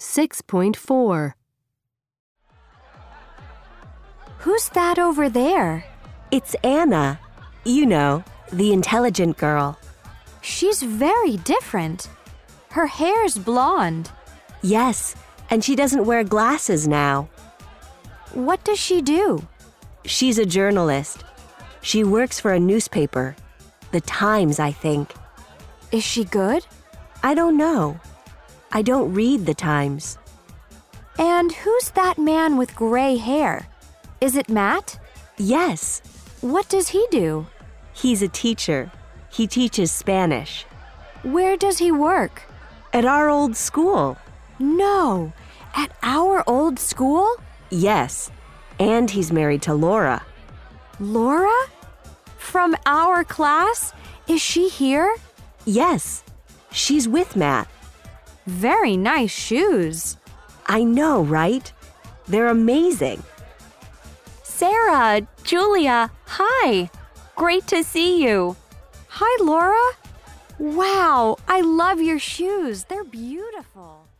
6.4. Who's that over there? It's Anna. You know, the intelligent girl. She's very different. Her hair's blonde. Yes, and she doesn't wear glasses now. What does she do? She's a journalist. She works for a newspaper. The Times, I think. Is she good? I don't know. I don't read the Times. And who's that man with gray hair? Is it Matt? Yes. What does he do? He's a teacher. He teaches Spanish. Where does he work? At our old school. No, at our old school? Yes, and he's married to Laura. Laura? From our class? Is she here? Yes, she's with Matt. Very nice shoes. I know, right? They're amazing. Sarah, Julia, hi. Great to see you. Hi, Laura. Wow, I love your shoes. They're beautiful.